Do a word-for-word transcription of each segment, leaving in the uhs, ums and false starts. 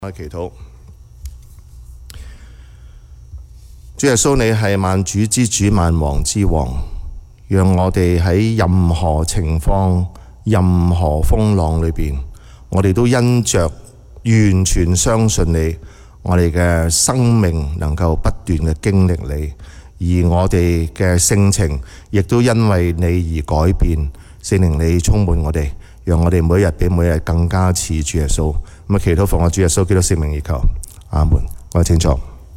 我祈禱，主耶穌，你係萬主之主、萬王之王，讓我哋喺任何情況、任何風浪裏邊，我哋都因着完全相信你，我哋嘅生命能夠不斷嘅經歷你，而我哋嘅性情亦都因為你而改變。聖靈你充滿我哋，讓我哋每一日比每一日更加似主耶穌。咁啊，祈禱奉我主耶穌基督聖名而求，阿門。我哋請坐。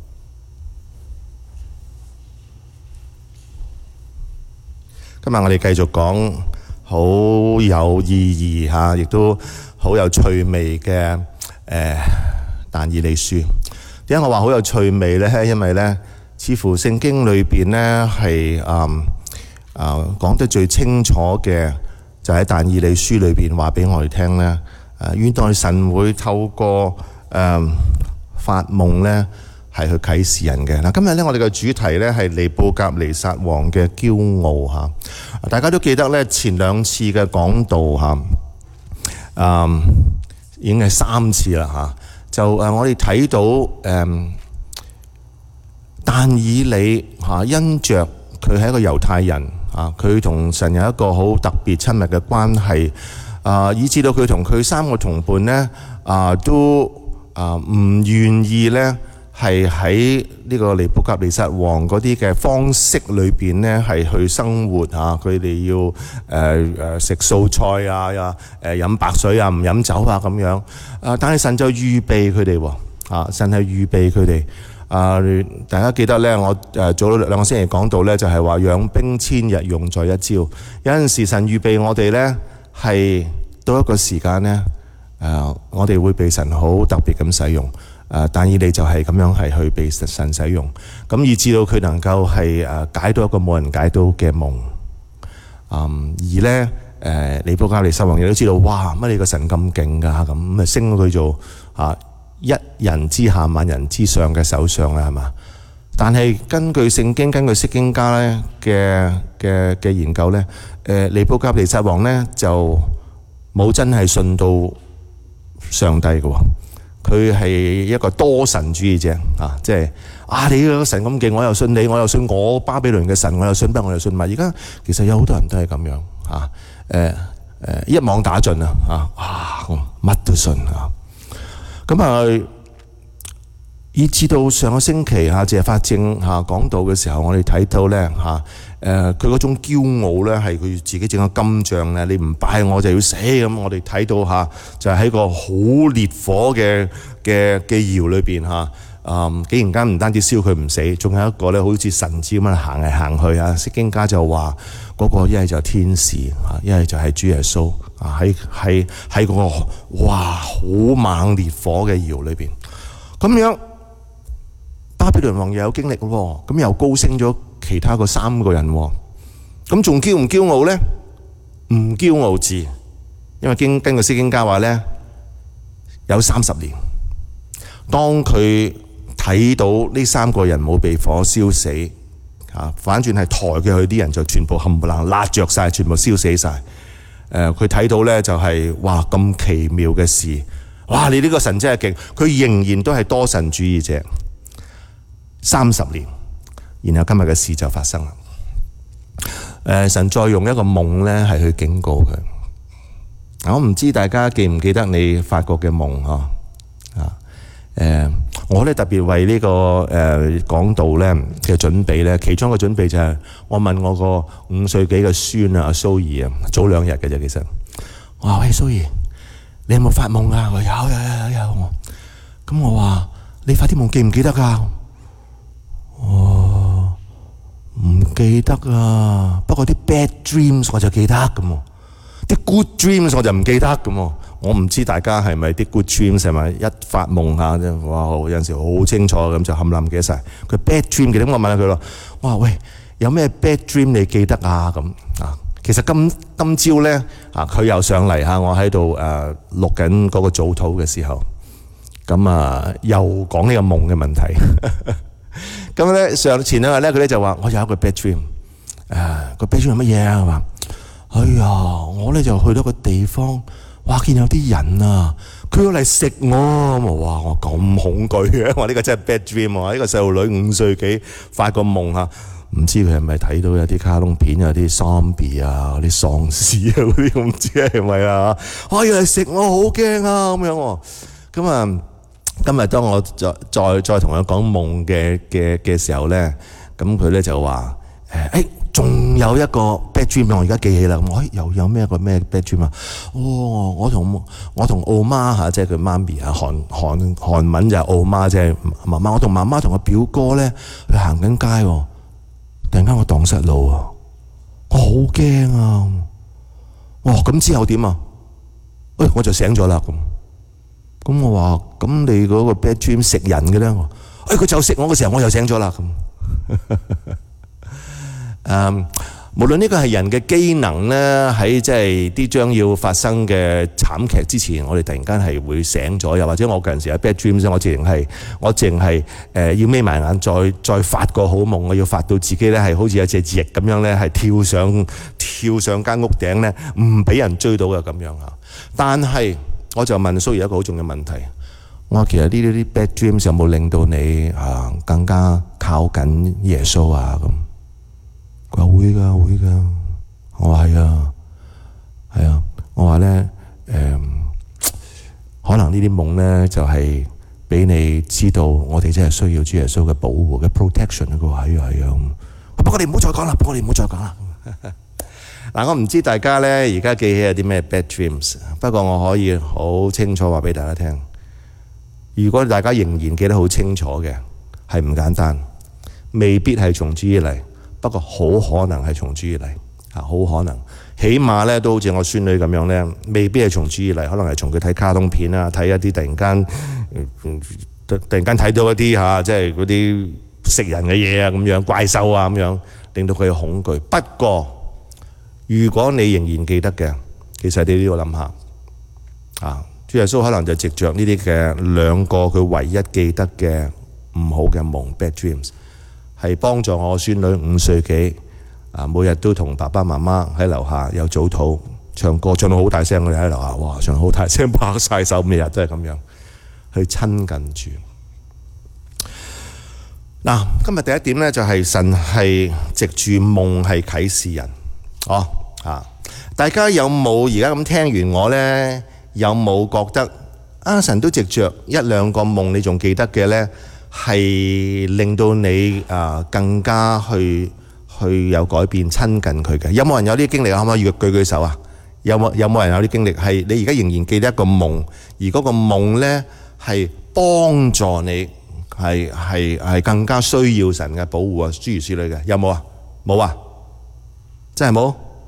今日我哋繼續講好有意義嚇，亦都好有趣味嘅誒但以理書。點解我話好有趣味呢？因為呢，似乎聖經裏邊呢係誒誒講得最清楚嘅，就喺但以理書裏邊話俾我哋聽呢。誒，原來神會透過誒、呃、發夢咧，係去啟示人嘅。嗱，今日咧我哋嘅主題咧係尼布甲尼撒王嘅驕傲嚇。大家都記得咧前兩次嘅講道嚇，誒、呃、已經係三次啦嚇。就誒我哋睇到誒、呃、但以理嚇，因着佢係一個猶太人嚇，佢同神有一個好特別親密嘅關係。啊！以至到佢同佢三個同伴呢，啊都啊唔願意呢，係喺呢個尼布甲尼撒王嗰啲嘅方式裏邊呢，係去生活啊！佢哋要誒誒、呃、食素菜啊，呀誒飲白水啊，唔飲酒啊咁樣啊！但係神就預備佢哋喎，啊！神係預備佢哋啊！大家記得呢，我誒早兩個星期講到呢，就係話養兵千日，用在一朝。有陣時神預備我哋呢。係到一個時間呢，誒、呃，我哋會被神好特別咁使用。誒、呃，但以理就係咁樣係去被神使用，咁以至到佢能夠係誒解到一個冇人解到嘅夢。嗯，而呢，誒、呃，尼布甲尼撒王亦都知道，哇，乜你個神咁勁噶，咁咪升咗佢做啊一人之下萬人之上嘅首相啦，係嘛？但係根據聖經、根據釋經家咧嘅嘅嘅研究咧，誒尼布甲尼撒王咧就冇真係信到上帝嘅喎，佢係一個多神主義者啊！即係啊，你個神咁勁，我又信你，我又信我巴比倫嘅神，我又信不，我又信埋。而家其實有好多人都係咁樣啊！誒誒，一網打盡啊！啊啊，乜都信啊！咁啊〜以至到上個星期嚇謝法正嚇講道嘅時候，我哋睇到咧嚇誒佢嗰種驕傲咧係佢自己整個金像咧，你唔拜我就要死咁。我哋睇到嚇就係喺個好烈火嘅嘅嘅窯裏邊嚇，嗯，竟然間唔單止燒佢唔死，仲有一個咧好似神子咁樣行嚟行去啊！釋經家就話嗰個一係就天使嚇，一係就係主耶穌啊！喺喺喺嗰個哇好猛烈火嘅窯裏邊咁樣。巴比倫王又有經歷喎，咁又高升咗其他個三個人喎，咁仲驕唔驕傲呢？唔驕傲字，因為經根據釋經家話呢，有三十年，當佢睇到呢三個人冇被火燒死，啊，反轉係抬佢去啲人就全部冚唪唥焫着晒，全部燒死晒。誒、呃，佢睇到呢就係、是、哇咁奇妙嘅事，哇！你呢個神真係勁，佢仍然都係多神主義者。三十年，然後今日嘅事就發生啦。誒、呃，神再用一個夢咧，係去警告佢。我唔知大家記唔記得你發過嘅夢嗬？啊，誒、呃，我咧特別為呢、這個誒講、呃、道咧嘅準備咧，其中一個準備就係我問我個五歲幾嘅孫啊，阿蘇兒啊，早兩日嘅啫，其實我話喂蘇兒，你有冇發夢啊？我有有有有有。咁我話你發啲夢記唔記得噶？哦，唔記得啊，不過啲 bad dreams 我就記得咁，啲 good dreams 我就唔記得咁。我唔知大家係咪啲 good dreams 係咪一發夢下啫？哇，有陣時好清楚咁就冚冧記得晒。佢 bad dream 記得，我問下佢咯。哇喂，有咩 bad dream 你記得啊？咁啊，其實今今朝咧啊，佢又上嚟嚇，我喺度誒錄緊嗰個早禱嘅時候，咁啊又講呢個夢嘅問題。咁咧上前兩日咧，佢咧就話：我有一個 bad dream，誒個 bad dream 係乜嘢啊？話：哎呀，我咧就去到個地方， 哇！見有啲人啊，佢要嚟食我，哇！我咁恐懼嘅，我呢個真係 bad dream 啊！呢個細路女五歲幾發個夢啊，唔知佢係咪睇到有啲卡通片有啲 zombie 啊、啲喪屍啊嗰啲，我唔知係咪啊？哇！要嚟食我，好驚啊咁樣喎。咁啊，今日當我再再再同佢講夢嘅嘅嘅時候咧，咁佢咧就話誒誒。仲有一個 bad dream 我而家記起啦，我又有咩個咩 bad dream 啊？哦，我同我同奧媽嚇，即係佢媽咪啊，韓韓韓文就係奧媽，即係媽媽。我同媽媽同個表哥咧去行緊街，突然間我蕩失路啊！我好驚啊！哇！咁之後點啊？誒，我就醒咗啦咁。咁我話：咁你嗰個 bad dream 食人嘅咧？誒，佢就食我嘅時候，我又醒咗啦咁。誒、um, 無論呢個係人嘅機能咧，喺即係啲將要發生嘅慘劇之前，我哋突然間係會醒咗，又或者我嗰陣時有 bad dreams，我淨係我淨係誒要眯埋眼，再再發個好夢，我要發到自己咧係好似有隻翼咁樣咧，係跳上跳上間屋頂咧，唔俾人追到嘅咁樣嚇。但係我就問蘇怡一個好重要嘅問題，我話其實呢啲啲 bad dreams 有冇令到你啊更加靠近耶穌啊咁？佢話會㗎，會㗎。我話係啊，係啊。我話咧，誒、嗯，可能呢啲夢咧就係俾你知道，我哋真係需要主耶穌嘅保護嘅 protection。佢話係啊係啊。不過你唔好再講啦，不過你唔好再講啦。嗱，我唔知大家咧而家記起有啲咩 bad dreams， 不過我可以好清楚話俾大家聽。如果大家仍然記得好清楚嘅，係唔簡單，未必係從主而嚟。不過好可能係從主而嚟，啊好可能，起碼咧都好似我孫女咁樣咧，未必係從主而嚟，可能係從佢睇卡通片啊，睇一啲突然間，嗯、突然間睇到一啲嚇，即係嗰啲食人嘅嘢啊，咁樣怪獸啊咁樣，令到佢恐懼。不過如果你仍然記得嘅，其實你都要諗下，啊主耶穌可能就藉着呢啲嘅兩個佢唯一記得嘅唔好嘅夢 bad dreams。係幫助我孫女五歲幾啊，每日都同爸爸媽媽喺樓下有早禱唱歌，唱到好大聲，我哋喺樓下，哇，唱到好大聲，拍晒手，每日都係咁樣去親近住。嗱，今日第一點呢，就係神係藉住夢係啟示人，哦啊！大家有冇而家咁聽完我呢？有冇覺得啊？神都藉着一兩個夢，你仲記得嘅呢？係令到你啊、呃、更加去去有改變，親近佢嘅。有冇人有啲經歷啊？可唔可以舉舉手啊？有冇有冇人有啲經歷係你而家仍然記得一個夢，而嗰個夢呢係幫助你，係係係更加需要神嘅保護啊，諸如此類嘅，有冇啊？冇啊？真係冇？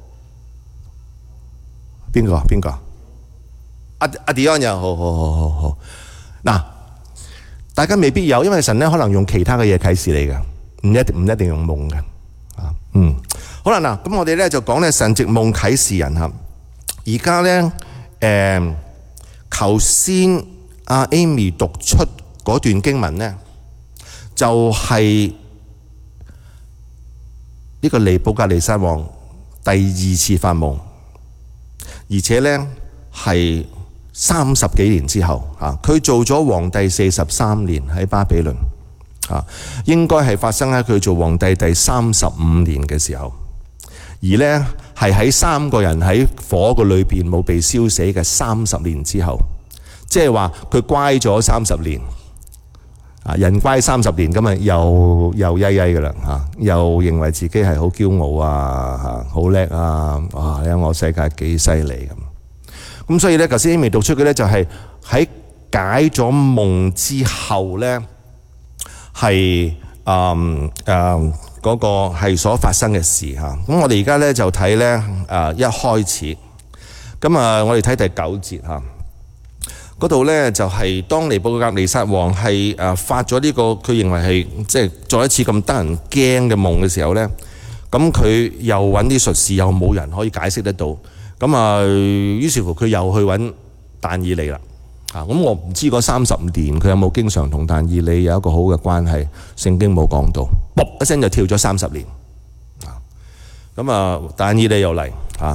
邊個？邊個？阿阿 Dion 又好好好好好嗱。大家未必有，因為神咧可能用其他嘅嘢啟示你嘅，唔一定唔一定用夢嘅。啊，嗯，好啦，嗱，咁我哋咧就講咧神藉夢啟示人嚇。而家咧誒，頭先阿 Amy 讀出嗰段經文咧，就係呢個尼布甲尼撒王第二次發夢，而且咧係三十幾年之後，啊，佢做咗皇帝四十三年喺巴比倫，啊，應該係發生喺佢做皇帝第三十五年嘅時候，而呢係喺三個人喺火個裏邊冇被燒死嘅三十年之後，即係話佢乖咗三十年，啊，人乖三十年咁啊，又又曳曳噶啦，嚇，又認為自己係好驕傲啊，嚇，好叻啊，哇！你睇我世界幾犀利咁。咁所以咧，頭先 Amy 讀出嘅咧就係喺解咗夢之後咧，係誒誒嗰個係所發生嘅事嚇。咁我哋而家咧就睇咧誒一開始，咁啊我哋睇第九節嚇，嗰度咧就係當尼布甲尼撒王係誒發咗呢個佢認為係即係再一次咁得人驚嘅夢嘅時候咧，咁佢又揾啲術士，又冇人可以解釋得到。咁啊，於是乎佢又去揾但以理啦。啊，咁我唔知嗰三十年佢有冇經常同但以理有一個好嘅關係，聖經冇講到。卜一聲就跳咗三十年。啊，咁啊，但以理又嚟。啊，咁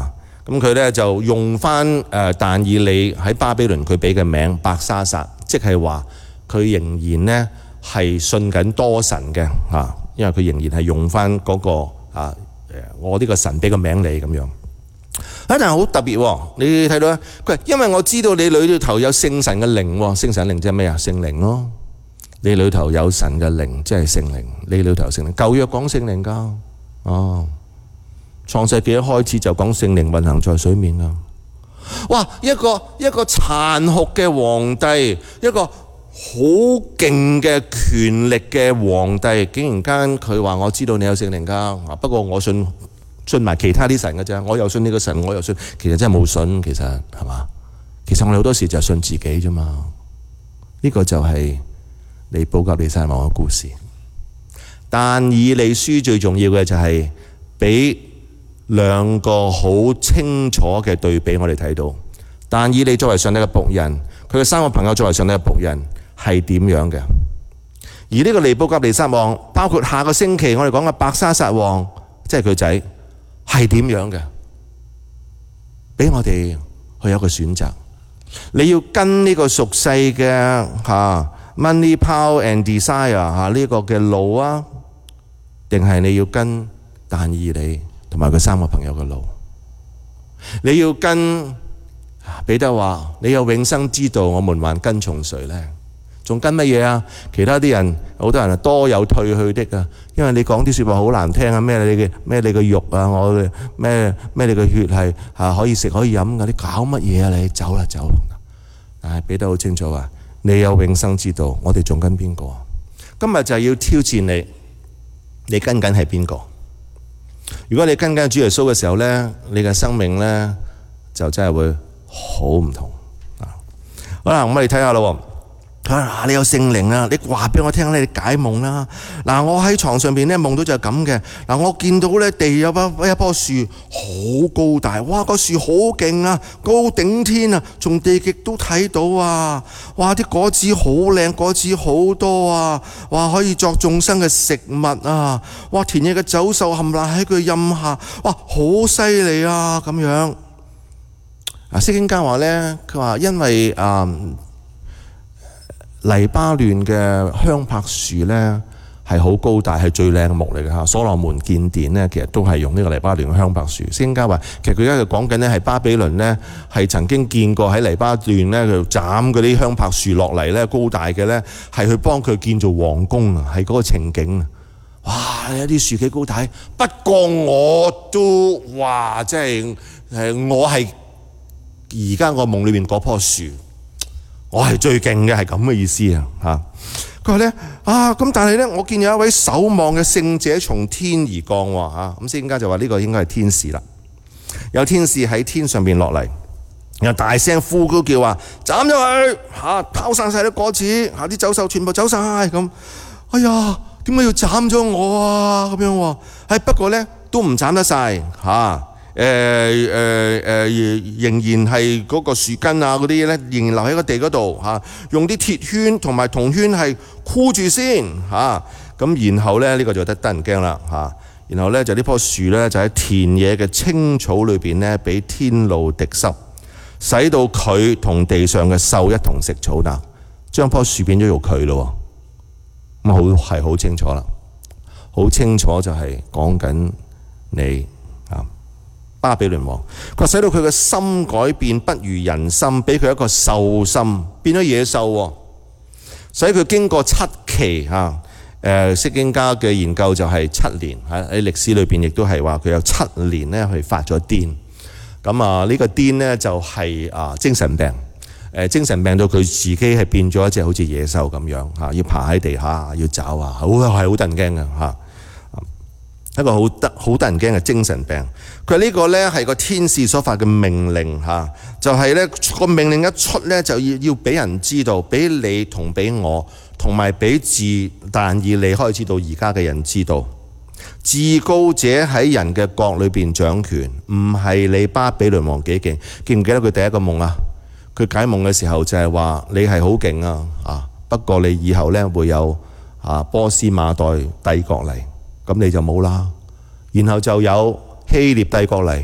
咁佢咧就用翻誒但以理喺巴比倫佢俾嘅名伯沙撒，即係話佢仍然咧係信緊多神嘅嚇，因為佢仍然係用翻嗰個啊誒我呢個神俾個名你咁樣。啊，但係好特別喎，你睇到咧，佢因為我知道你裏頭有聖神嘅靈喎，聖神靈即係咩啊？聖靈咯，你裏頭有神嘅靈，即係聖靈，你裏頭有聖靈。舊約講聖靈㗎，哦。創世紀一開始就講聖靈運行在水面啦。哇！一個一個殘酷嘅皇帝，一個好勁嘅權力嘅皇帝，竟然間佢話我知道你有聖靈㗎，不過我信信埋其他啲神㗎啫。我又信呢個神，我又信，其實真係冇信。其實係嘛？其實我哋好多時就係信自己啫嘛。呢、這個就係尼布甲尼撒王嘅故事。但以理書最重要嘅就係俾兩個好清楚嘅對比，我哋睇到但以理作為上帝嘅僕人，佢嘅三個朋友作為上帝嘅僕人係點樣嘅？而呢個尼布甲尼撒王，包括下個星期我哋講嘅伯沙撒王，即係佢仔，係點樣嘅？俾我哋去有一個選擇，你要跟呢個俗世嘅吓 money power and desire 吓呢個嘅路啊，定係你要跟但以理同埋佢三個朋友嘅路？你要跟彼得話你有永生之道，我們還跟從誰呢？仲跟乜嘢啊？其他啲人好多人多有退去的啊，因為你講啲說話好難聽啊，咩你嘅咩你嘅肉啊，我咩咩你嘅血係啊可以食可以飲噶，你搞乜嘢啊？你走啦走啦！但係彼得好清楚話你有永生之道，我哋仲跟邊個？今日就係要挑戰你，你跟緊係邊個？如果你跟緊主耶穌嘅時候呢，你嘅生命呢就真係會好唔同啊！好啦，我哋睇下咯。啊，你有聖靈啦，你話俾我聽咧，你解夢啦。嗱，我喺床上邊咧夢到就係咁嘅。嗱，我見到咧地有棵一棵樹好高大，哇，個樹好勁啊，高頂天啊，從地極都睇到啊。哇，啲果子好靚，果子好多啊。哇，可以作眾生嘅食物啊。哇，田野嘅走獸冚唪唥喺佢蔭下，哇，好犀利啊咁樣。啊，釋經家話咧，佢話因為啊。嗯黎巴嫩嘅香柏樹呢係好高大，係最靚嘅木嚟嘅嚇。所羅門建殿呢，其實都係用呢個黎巴嫩嘅香柏樹。聖經家話，其實佢而家講緊呢係巴比倫呢係曾經見過喺黎巴嫩呢佢斬嗰啲香柏樹落嚟呢，高大嘅呢係去幫佢建造皇宮啊，係嗰個情景啊！哇，有啲樹幾高大，不過我都哇，即係誒，我係而家我夢裏面嗰棵樹。我係最勁嘅，係咁嘅意思啊！嚇，佢話咧啊，咁但係咧，我見有一位守望嘅聖者從天而降喎嚇，咁聖經家就話呢個應該係天使啦。有天使喺天上邊落嚟，然後大聲呼高叫話：斬咗佢嚇，拋散晒啲果子嚇，啲走獸全部走晒咁。哎呀，點解要斬咗我啊？咁樣喎，係不過咧都唔斬得晒嚇。誒誒誒，仍然係嗰個樹根啊嗰啲嘢咧，仍然留喺個地嗰度嚇，用啲鐵圈同埋銅圈係箍住先嚇，咁、啊、然後咧呢、呢個就得得人驚啦嚇，然後咧就呢棵樹咧就喺田野嘅青草裏邊咧，俾天露滴濕，使到佢同地上嘅獸一同食草嗱，將棵樹變咗做佢咯，咁好係好清楚啦，好清楚就係講緊你。巴比倫王，佢使到佢嘅心改變，不如人心，俾佢一個獸心，變咗野獸，使佢經過七期嚇。誒，釋經家嘅研究就係七年喺喺歷史裏邊，亦都係話佢有七年咧去發咗癲。咁啊，呢個癲咧就係啊精神病。誒，精神病到佢自己係變咗一隻好似野獸咁樣嚇，要爬喺地下，要找啊，好係好得人驚嘅嚇。一個好得好得人驚嘅精神病，佢呢個呢係個天使所發嘅命令嚇，就係呢個命令一出呢，就要要俾人知道，俾你同俾我，同埋俾自但以理開始到而家嘅人知道，至高者喺人嘅國裏邊掌權，唔係你巴比倫王幾勁。記唔記得佢第一個夢啊？佢解夢嘅時候就係話你係好勁啊，啊不過你以後呢會有啊波斯馬代帝國嚟。咁你就冇啦，然後就有希臘帝國嚟，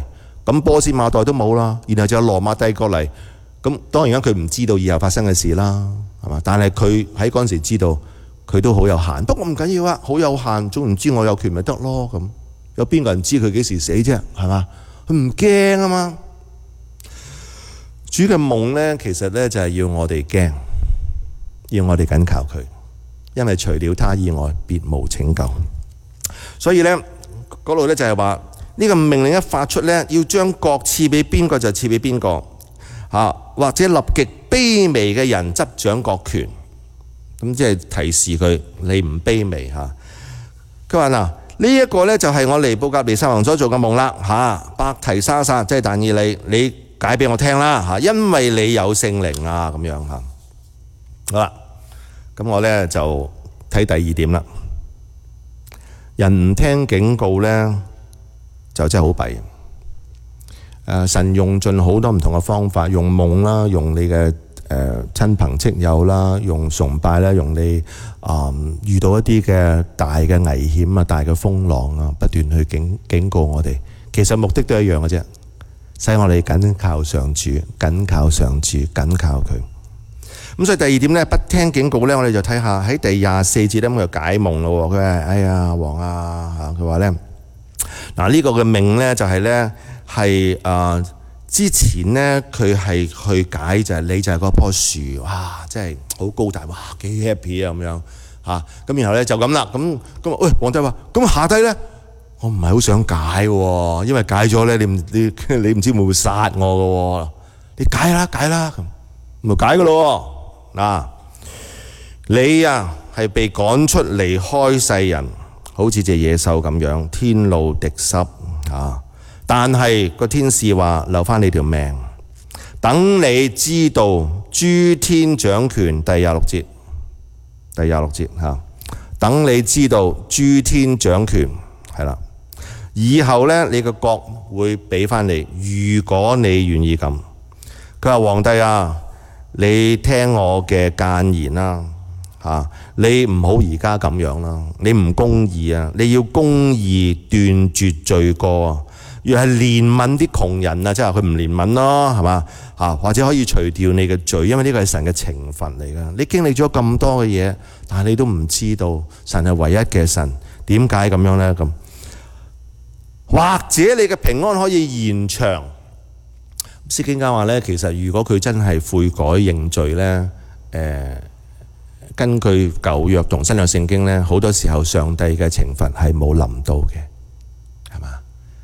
咁波斯馬代都冇啦，然後就有羅馬帝國嚟，咁當然佢唔知道以後發生嘅事啦，係嘛？但係佢喺嗰陣時知道，佢都好有限。不過唔緊要啊，好有限，總唔知我有權咪得咯咁。有邊個人知佢幾時死啫？係嘛？佢唔驚啊嘛。主嘅夢呢，其實呢就係要我哋驚，要我哋緊靠佢，因為除了他以外，別無拯救。所以呢，嗰度呢就係話呢個命令一發出呢，要將國賜俾邊個就賜俾邊個，嚇或者立極卑微嘅人執掌國權。咁即係提示佢你唔卑微嚇。佢話嗱，呢一個呢就係我尼布甲尼撒王所做嘅夢啦嚇。伯提沙撒即係但以理，你解俾我聽啦嚇，因為你有聖靈啊咁樣嚇。好啦，咁我呢就睇第二點啦。人唔聽警告呢，就真係好弊。誒，神用盡好多唔同嘅方法，用夢啦，用你嘅誒親朋戚友啦，用崇拜啦，用你啊、嗯、遇到一啲嘅大嘅危險啊、大嘅風浪啊，不斷去警警告我哋。其實目的都一樣嘅啫，使我哋緊靠上主，緊靠上主，緊靠佢。咁所以第二點咧，不聽警告咧，我哋就睇下喺第廿四節咧，咁就解夢咯。佢話：哎呀，王啊，佢話咧，嗱呢個嘅命咧就係咧係誒之前咧佢係去解就係你就係嗰棵樹，哇，真係好高大，哇幾 happy 啊咁樣嚇。咁然後咧就咁啦，咁咁喂皇帝話：咁下低咧，我唔係好想解喎，因為解咗咧，你唔你你唔知會唔會殺我嘅喎？你解啦解啦咁，咪解嘅咯。嗱，你啊係被趕出離開世人，好似隻野獸咁樣，天露滴濕啊！但係個天使話留翻你條命，等你知道諸天掌權。第廿六節，第廿六節嚇，等你知道諸天掌權係啦。以後呢，你個國會俾翻你，如果你願意咁。佢話皇帝啊，你聽我嘅諫言啦，嚇！你唔好而家咁樣啦，你唔公義啊，你要公義斷絕罪過啊，要係憐憫啲窮人啊，即係佢唔憐憫咯，係嘛嚇？或者可以除掉你嘅罪，因為呢個係神嘅懲罰嚟噶。你經歷咗咁多嘅嘢，但係你都唔知道神係唯一嘅神，點解咁樣呢？咁或者你嘅平安可以延長。釋經家話咧，其實如果佢真係悔改認罪咧，誒，根據舊約同新約聖經咧，好多時候上帝嘅懲罰係冇臨到嘅，係嘛？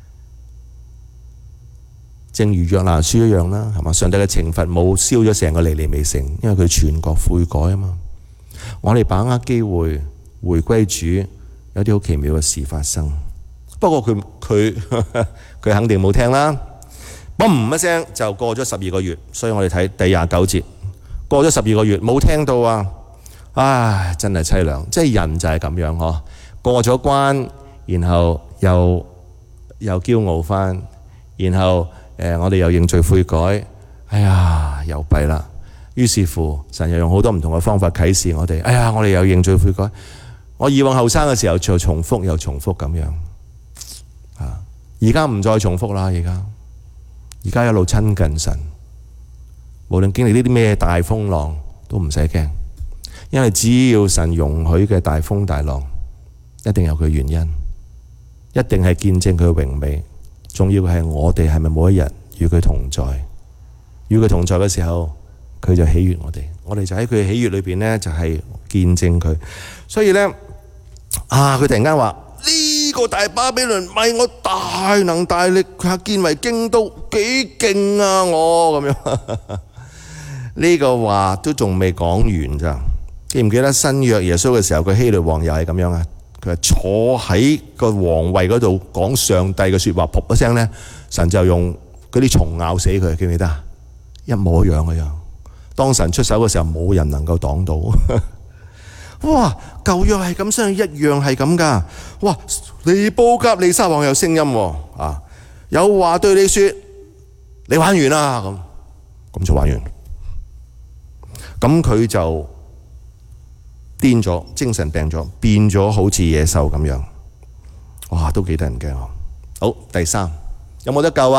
正如約拿書一樣啦，係嘛？上帝嘅懲罰冇燒咗成個尼尼微城，因為佢全國悔改啊嘛。我哋把握機會回歸主，有啲好奇妙嘅事發生。不過佢佢佢肯定冇聽啦。嘣一聲就過咗十二個月，所以我哋睇第廿九節，過咗十二個月冇聽到啊！唉，真係凄涼，即係人就係咁樣嗬，過咗關，然後又又驕傲翻，然後誒、呃、我哋又認罪悔改，哎呀又弊啦。於是乎，神又用好多唔同嘅方法啟示我哋，哎呀我哋又認罪悔改。我以往後生嘅時候就重複又重複咁樣，啊，而家唔再重複啦，而家。而家一路親近神，無論經歷呢啲咩大風浪都唔使驚，因為只要神容許嘅大風大浪，一定有佢原因，一定係見證佢嘅榮美。重要嘅係我哋係咪每一日與佢同在？與佢同在嘅時候，佢就喜悅我哋，我哋就喺佢嘅喜悅裏邊呢，就係見證佢。所以呢，啊，佢突然間話。呢個大巴比倫咪我大能大力，佢見為京都，幾勁啊我咁樣。呢個話都仲未講完咋？記唔記得新約耶穌嘅時候，個希律王又係咁樣啊？佢係坐喺個皇位嗰度講上帝嘅說話，噗一聲呢，神就用嗰啲蟲咬死佢，記唔記得啊？一模一樣嘅樣。當神出手嘅時候，冇人能夠擋到。哇！舊約係咁，相一樣係咁噶。哇！尼布甲尼撒王有聲音喎，啊，有話對你說，你玩完啦咁，咁就玩完。咁佢就癲咗，精神病咗，變咗好似野獸咁樣。哇！都幾得人驚。好，第三有冇得救啊？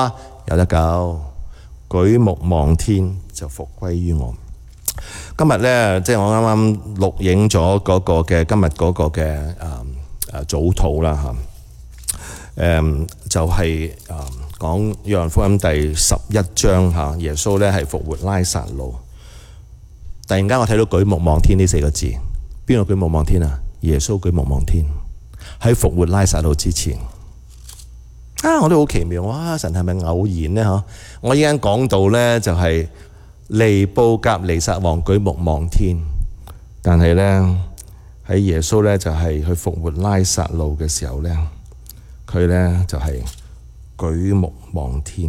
有得救，舉目望天就復歸於我。今日呢，即係我啱啱錄影咗嗰個嘅今日嗰個嘅誒誒早禱啦嚇，誒就係誒講約翰福音第十一章嚇，耶穌呢係復活拉撒路。突然間我睇到舉目望天呢四個字，邊個舉目望天啊？耶穌舉目望天，喺復活拉撒路之前。啊！我都好奇妙，哇！神係咪偶然呢？嗬！我依家講到呢，就係尼布甲尼撒王舉目望天，但係呢，喺耶穌呢，就係去復活拉撒路嘅時候呢，佢呢，就係舉目望天。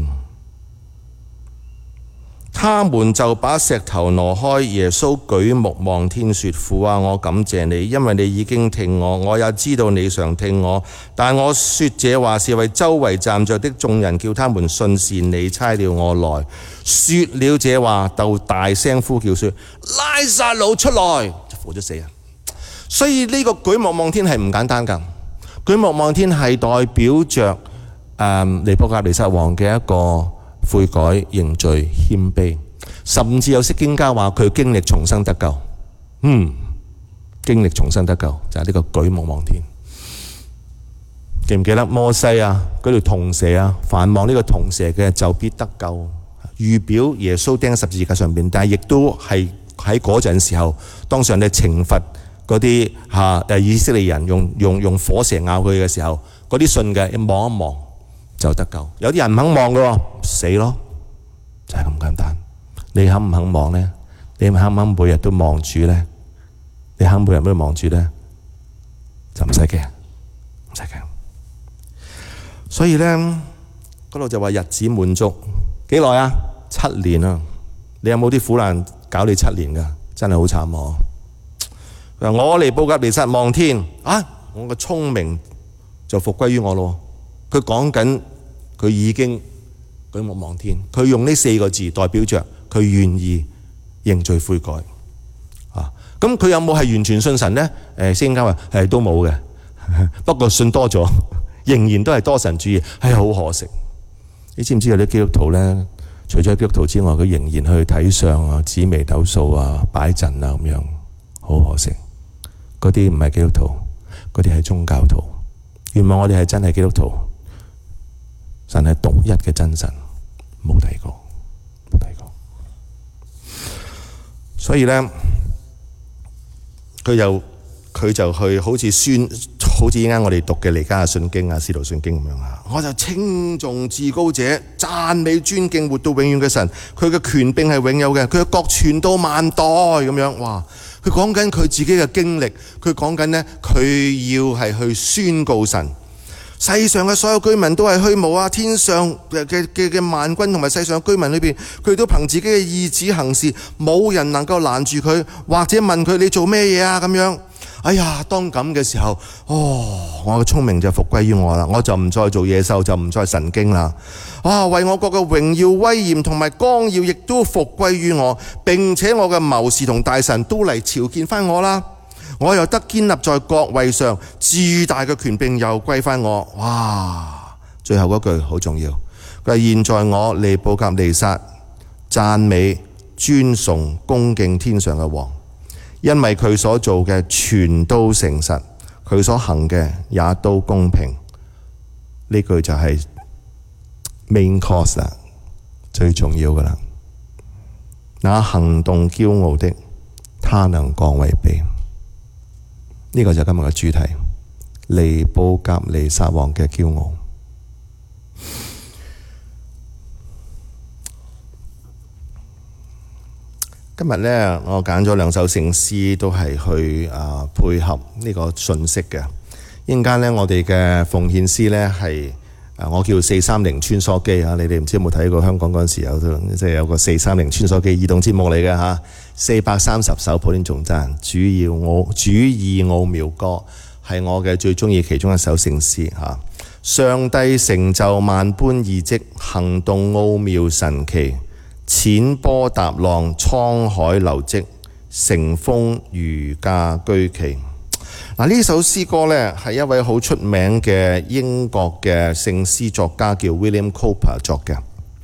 他們就把石頭挪開，耶穌舉目望天說：父啊，我感謝你，因為你已經聽我，我也知道你常聽我。但我說這話是為周圍站着的眾人，叫他們信是你差了我來。說了這話，就大聲呼叫說：拉撒路出來！就扶咗死人。所以呢個舉目望天係唔簡單㗎。舉目望天係代表着誒尼布甲尼撒王嘅一個悔改、認罪、謙卑，甚至有釋經家話佢經歷重生得救。嗯，經歷重生得救就係呢個舉目望天。記唔記得摩西啊？嗰條銅蛇啊，凡望呢個銅蛇嘅就必得救，預表耶穌釘喺十字架上邊。但係亦都係喺嗰陣時候，當上帝懲罰嗰啲嚇誒以色列人用用用火蛇咬佢嘅時候，嗰啲信嘅望一望就得救。有啲人唔肯望嘅喎，死咯，就係咁簡單。你肯唔肯望呢？你肯唔肯每日都望住呢？你肯每日都望住呢？就唔使驚，唔使驚。所以呢，嗰度就話日子滿足幾耐啊？七年啊！你有冇啲苦難搞你七年㗎？真係好慘喎！我尼布甲尼撒望天啊！我嘅聰明就復歸於我咯。佢講緊佢已經舉目望天，佢用呢四個字代表着佢願意認罪悔改啊！咁佢有冇係完全信神呢？誒，聖經家話係都冇嘅，不過信多咗，仍然都係多神主義，係好可惜。你知唔知有啲基督徒呢？除咗基督徒之外，佢仍然去睇相啊、紫微斗數啊、擺陣啊咁樣，好可惜。嗰啲唔係基督徒，嗰啲係宗教徒。原來我哋係真係基督徒。神係獨一嘅真神，冇第二個，冇第二個。所以呢，佢就佢就去好似宣，好似依家我哋讀嘅彌迦嘅信經啊、使徒信經咁樣啊。我就稱頌至高者，讚美尊敬活到永遠嘅神，佢嘅權柄係永有嘅，佢嘅國傳到萬代咁樣。哇！佢講緊佢自己嘅經歷，佢講緊呢，佢要係去宣告神。世上嘅所有居民都係虛無啊！天上嘅嘅嘅萬軍同埋世上嘅居民裏邊，佢都憑自己嘅意志行事，冇人能夠攔住佢，或者問佢你做咩嘢啊？咁樣，哎呀，當咁嘅時候，哦，我嘅聰明就復歸於我啦，我就唔再做野獸，就唔再神經啦。啊，為我國嘅榮耀、威嚴同埋光耀，亦都復歸於我，並且我嘅謀士同大臣都嚟朝見翻我啦。我又得堅立在國位上，至大嘅權柄又歸翻我。哇！最後嗰句好重要，佢話現在我尼布甲尼撒讚美、尊崇、恭敬天上嘅王，因為佢所做嘅全都誠實，佢所行嘅也都公平。呢句就係 main course 啦，最重要噶啦。那行動驕傲的，他能降為卑。呢個就係今日嘅主題，尼布甲尼撒王嘅驕傲。今日呢，我揀咗兩首聖詩，都係去啊、呃、配合呢個信息嘅。一陣間呢，我哋嘅奉獻詩呢係啊，我叫四三零穿梭機啊。你哋唔知有冇睇過香港嗰陣時有即係有個四三零穿梭機移動節目嚟嘅嚇。四百三十首普天頌讚，主要我主意奧妙歌係我嘅最中意其中一首聖詩嚇。上帝成就萬般異蹟，行動奧妙神奇，淺波踏浪，滄海流跡，乘風如駕居奇。嗱，呢首詩歌呢係一位好出名嘅英國嘅聖詩作家叫 William Cowper 作嘅。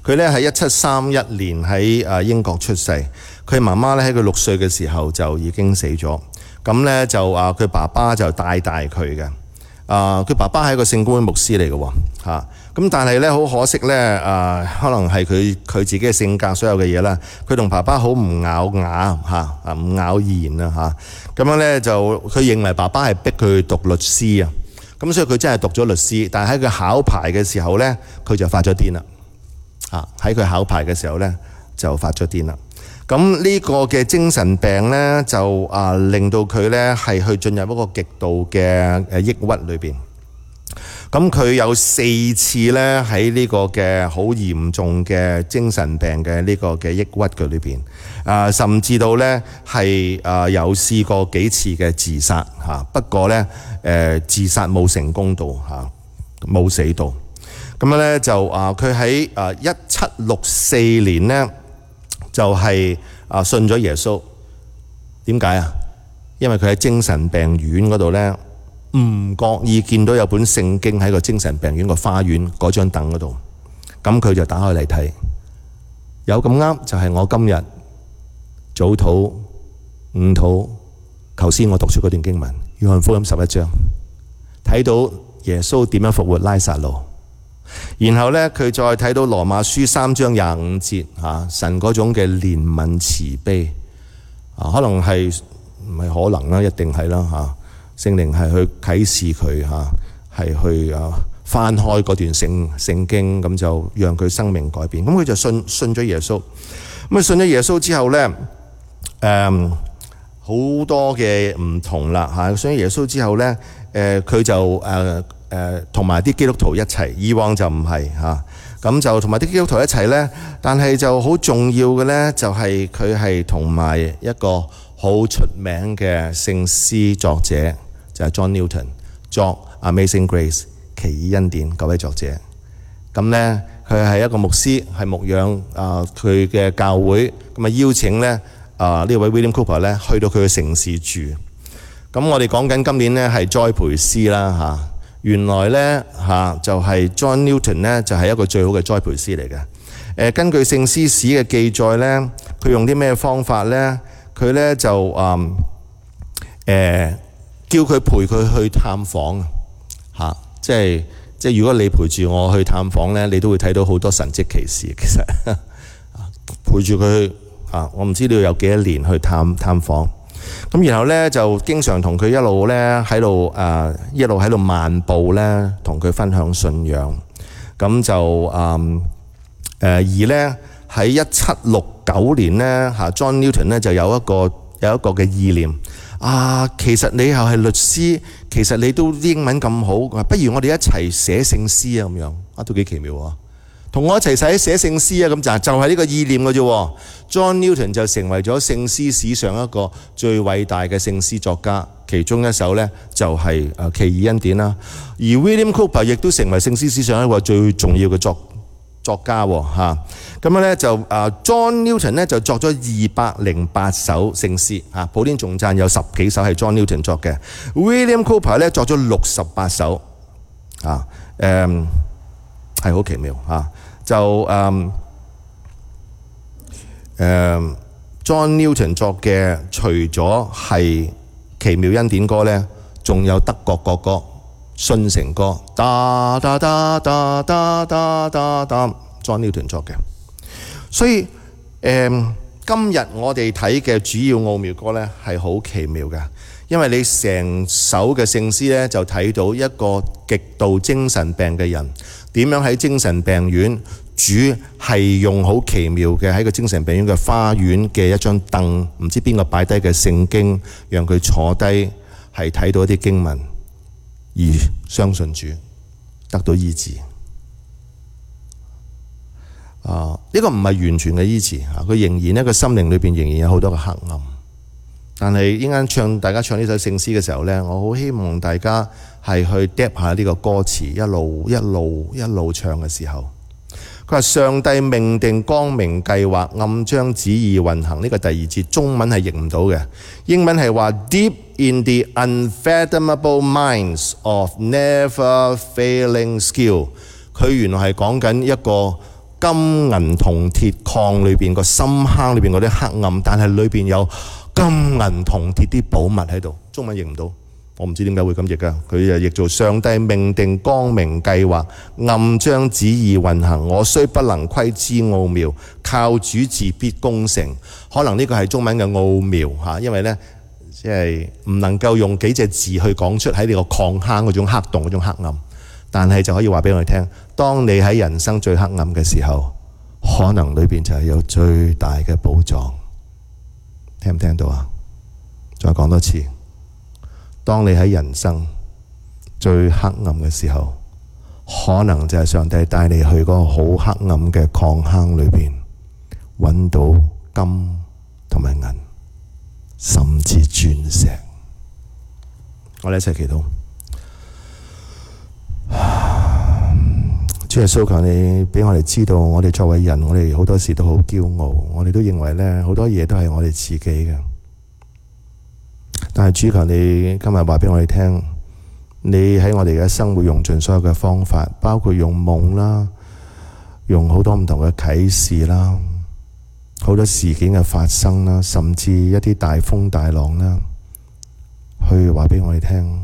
佢咧喺一七三一年喺誒英國出世，佢媽媽咧喺佢六歲嘅時候就已經死咗。咁咧就啊，佢爸爸就帶大佢嘅。啊，佢爸爸係一個聖公會牧師嚟嘅喎，嚇。咁但係咧好可惜咧，啊，可能係佢佢自己嘅性格，所有嘅嘢啦，佢同爸爸好唔咬牙嚇，啊唔咬言啊嚇。咁樣咧就佢認為爸爸係逼佢去讀律師啊。咁所以佢真係讀咗律師，但係喺佢考牌嘅時候咧，佢就發咗癲啦。啊，喺佢考牌嘅時候咧就發咗癲啦。咁呢個嘅精神病咧就啊令到佢咧係去進入一個極度嘅誒抑鬱裏邊。咁佢有四次咧喺呢個嘅好嚴重嘅精神病嘅呢個嘅抑鬱嘅裏邊，啊甚至到咧係啊有試過幾次嘅自殺嚇，不過咧誒自殺冇成功到嚇，冇死到。咁樣咧就啊佢喺啊一七六四年咧就係啊信咗耶穌。點解啊？因為佢喺精神病院嗰度咧，唔覺意見到有本聖經喺個精神病院個花園嗰張凳嗰度，咁佢就打開嚟睇，有咁啱就係我今日早禱午禱，頭先我讀出嗰段經文，約翰福音十一章，睇到耶穌點樣復活拉撒路，然後呢，佢再睇到羅馬書三章廿五節嚇，神嗰種嘅憐憫慈悲啊，可能係唔係可能啦，一定係啦嚇。聖靈係去啟示佢嚇，係去啊翻開嗰段聖聖經，咁就讓佢生命改變。咁佢就信信咗耶穌。咁啊信咗耶穌之後咧，誒好多嘅唔同啦嚇。信咗耶穌之後咧，誒佢就誒誒同埋啲基督徒一齊。以往就唔係嚇，咁就同埋啲基督徒一齊咧。但係就好重要嘅咧，就係佢係同埋一個好出名嘅聖詩作者。就係 John Newton 作 Amazing Grace 奇異恩典嗰位作者。咁咧佢係一個牧師，係牧養啊佢嘅教會，咁啊邀請咧啊呢位 William Cowper 咧去到佢嘅城市住。咁我哋講緊今年咧係栽培師啦嚇，原來咧嚇就係 John Newton 咧就係一個最好嘅栽培師嚟嘅。誒根據聖詩史嘅記載咧，佢用啲咩方法咧？佢咧就啊誒。叫佢陪佢去探訪啊！即係即係如果你陪住我去探訪咧，你都會睇到好多神蹟奇事。其實陪住佢去啊，我唔知你要有幾多年去探探訪。咁然後咧就經常同佢一路咧喺度啊，一路喺度漫步咧，同佢分享信仰。咁就啊誒而咧喺一七六九年咧嚇 ，John Newton 咧就有一個有一個嘅意念。啊，其實你又係律師，其實你都英文咁好，不如我哋一齊寫聖詩啊咁樣，啊都幾奇妙啊！同我一齊寫寫聖詩啊咁就就係呢個意念嘅啫。John Newton 就成為咗聖詩史上一個最偉大嘅聖詩作家，其中一首呢就係誒奇異恩典啦。而 William Cowper 亦都成為聖詩史上一個最重要嘅作作家嚇。咁樣咧就啊 John Newton 咧就作咗二百零八首聖詩嚇，普天頌讚有十幾首係 John Newton 作嘅。William Cowper 咧作咗六十八首啊，誒係好奇妙嚇。就誒誒、嗯嗯、John Newton 作嘅，除咗係奇妙恩典歌咧，仲有德國國歌、信誠歌，噠噠噠噠噠噠噠噠 John Newton 作嘅。所以誒、嗯，今日我哋睇嘅主要奧妙歌咧係好奇妙嘅，因為你成首嘅聖詩咧就睇到一個極度精神病嘅人點樣喺精神病院，主係用好奇妙嘅喺個精神病院嘅花園嘅一張凳，唔知邊個擺低嘅聖經，讓佢坐低係睇到一啲經文而相信主，得到醫治。啊！呢、這個唔係完全嘅醫治啊，佢仍然呢個心靈裏邊仍然有好多嘅黑暗。但係依家唱大家唱呢首聖詩嘅時候呢，我好希望大家係去 dap 下呢個歌詞，一路一路一路唱嘅時候，佢話上帝命定光明計劃，暗將旨意運行。呢、這個第二節中文係譯唔到嘅，英文係話 Deep in the unfathomable minds of never failing skill。佢原來係講緊一個金銀銅鐵礦裏邊個深坑裏邊嗰啲黑暗，但係裏邊有金銀銅鐵啲寶物喺度。中文譯唔到，我唔知點解會咁譯噶。佢就譯做上帝命定光明計劃，暗將旨意運行。我雖不能窺知奧妙，靠主治必攻成。可能呢個係中文嘅奧妙嚇，因為呢，即係唔能夠用幾隻字去講出喺你個礦坑嗰種黑洞嗰種黑暗，但係就可以話俾我哋聽。當你喺人生最黑暗嘅時候，可能裏邊就係有最大嘅寶藏。聽唔聽到啊？再講多次，當你喺人生最黑暗嘅時候，可能就係上帝帶你去嗰個好黑暗嘅礦坑裏邊，揾到金同埋銀，甚至鑽石。我哋一齊祈禱。主耶穌，求你俾我哋知道，我哋作為人，我哋好多時都好驕傲，我哋都認為呢好多嘢都係我哋自己嘅。但係主，求你今日話俾我哋聽，你喺我哋嘅生活用盡所有嘅方法，包括用夢啦，用好多唔同嘅啟示啦，好多事件嘅發生啦，甚至一啲大風大浪啦，去話俾我哋聽，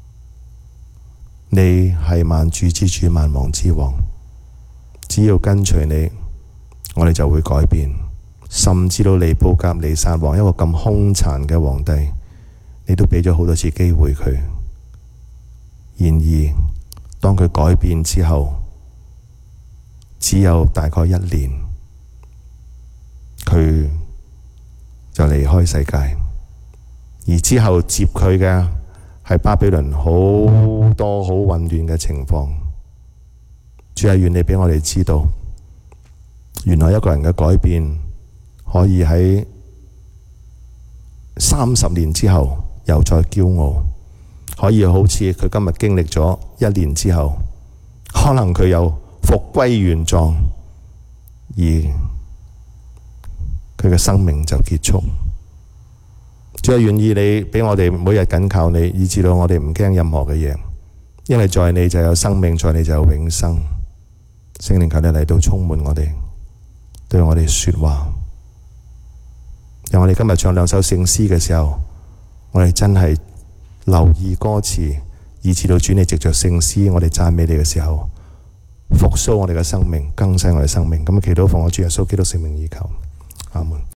你係萬主之主，萬王之王。只要跟隨你，我哋就會改變。甚至到尼布甲尼撒王，一個咁兇殘嘅皇帝，你都俾咗好多次機會佢。然而當佢改變之後，只有大概一年，佢就離開世界。而之後接佢嘅係巴比倫好多好混亂嘅情況。主係願你俾我哋知道，原來一個人嘅改變可以喺三十年之後又再驕傲，可以好似佢今日經歷咗一年之後，可能佢又復歸原狀，而佢嘅生命就結束。主係願意你俾我哋每日緊靠你，以至到我哋唔驚任何嘅嘢，因為在你就有生命，在你就有永生。聖靈求你嚟到充滿我哋，對我哋說話。讓我哋今日唱兩首聖詩嘅時候，我哋真係留意歌詞，以至到主你藉着聖詩，我哋讚美你嘅時候，復甦我哋嘅生命，更新我哋嘅生命。咁祈禱奉我主耶穌基督聖名以求，阿門。